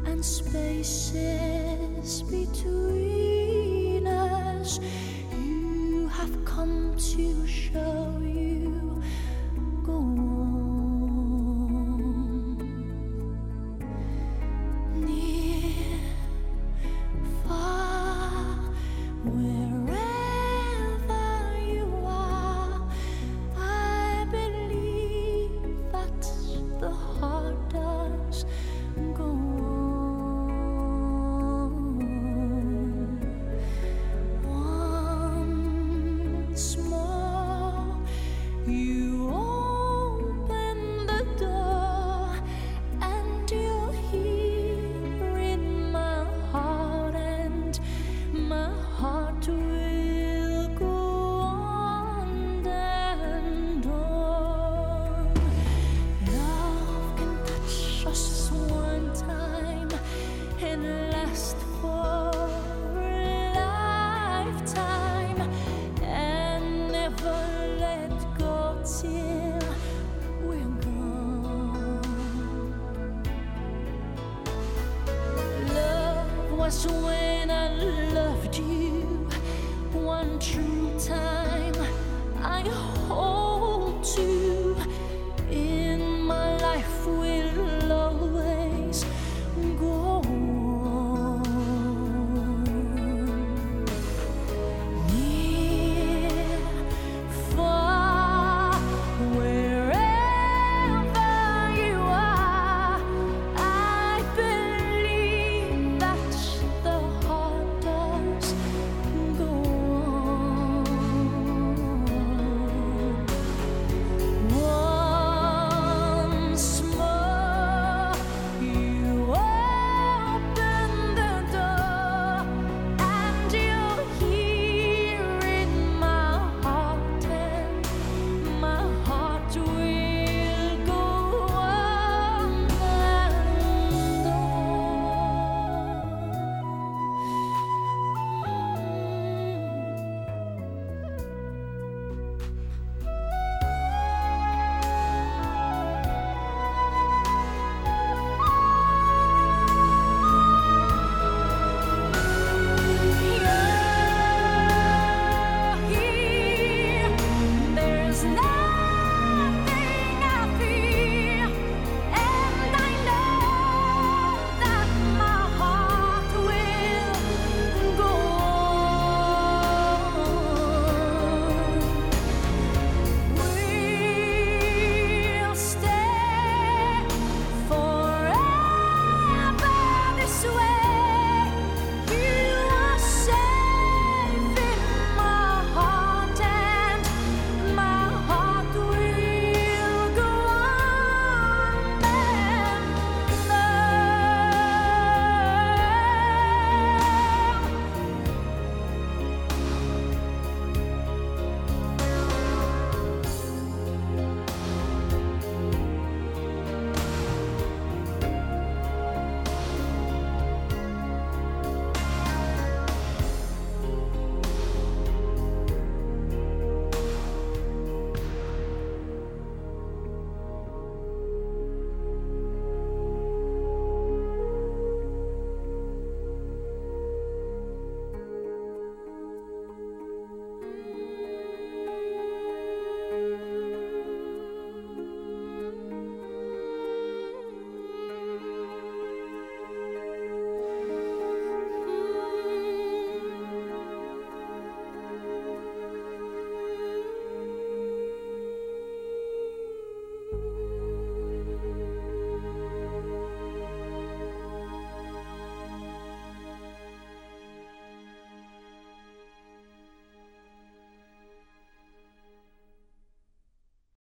and spaces between us. You have come to show you go on. Near, far, wherever you are, I believe that the heart does go on. Once more, you open the door, and you're here in my heart, and my heart will go on and on. Love can touch us one time and last for a lifetime, and never let go till we're gone. Love was when I loved you one true time. I hold to